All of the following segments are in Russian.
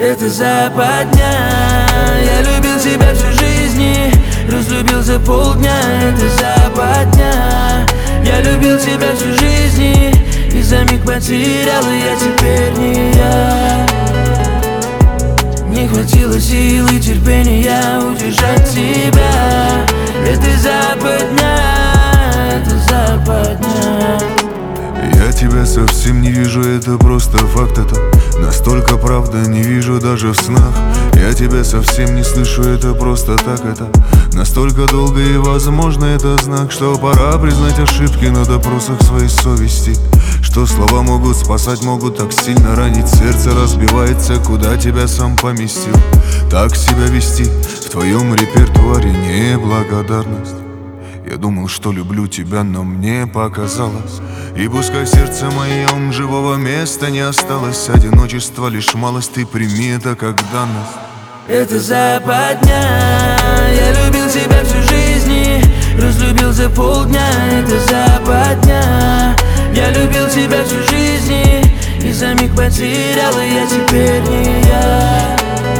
Это западня. Я любил тебя всю жизнь и разлюбил за полдня. Это западня. Я любил тебя всю жизнь и за миг потерял, и я теперь не я. Не хватило сил и терпения удержать тебя. Это западня, это западня. Я тебя совсем не вижу, это просто факт, это настолько правда, не вижу даже в снах. Я тебя совсем не слышу, это просто так, это настолько долго, и возможно это знак, что пора признать ошибки на допросах своей совести. Что слова могут спасать, могут так сильно ранить. Сердце разбивается, куда тебя сам поместил. Так себя вести в твоем репертуаре неблагодарность. Я думал, что люблю тебя, но мне показалось. И пускай в сердце моем живого места не осталось, одиночество лишь малость, ты прими это как данность. Это западня. Я любил тебя всю жизнь и разлюбил за полдня. Это западня. Я любил тебя всю жизнь и за миг потерял, и я теперь не я.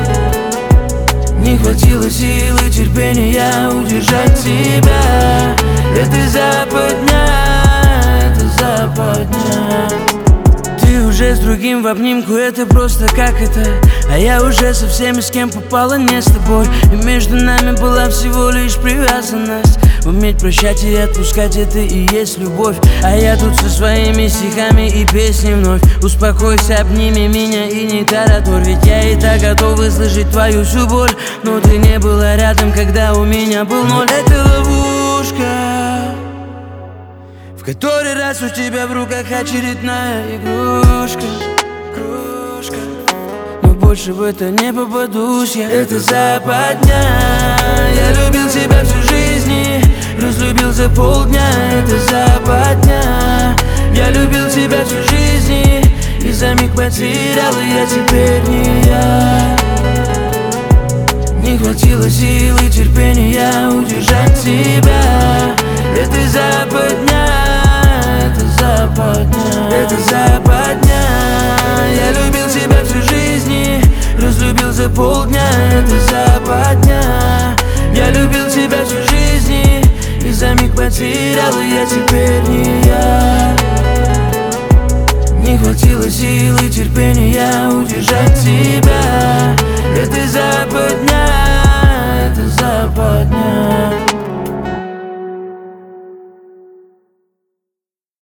Не хватило сил и терпения удержать тебя. Это западня, это западня. Ты уже с другим в обнимку, это просто как это. А я уже со всеми, с кем попала, не с тобой. И между нами была всего лишь привязанность. Уметь прощать и отпускать, это и есть любовь. А я тут со своими стихами и песней вновь. Успокойся, обними меня и не тараторь. Ведь я и так готов выслушать твою всю боль. Но ты не была рядом, когда у меня был ноль. Это ловушка, в который раз у тебя в руках очередная игрушка. Но больше в это не попадусь я. Это западня. Я любил тебя всю жизнь и разлюбил за полдня. Это западня. Я любил тебя всю жизнь и за миг потерял, и я теперь не я. Не хватило сил и терпения удержать тебя. Это западня, это западня. Это западня. Я любил тебя всю жизнь и разлюбил за полдня. Это западня. Я любил тебя всю жизнь и за миг потерял, и я теперь не я. Не хватило сил и терпения удержать тебя.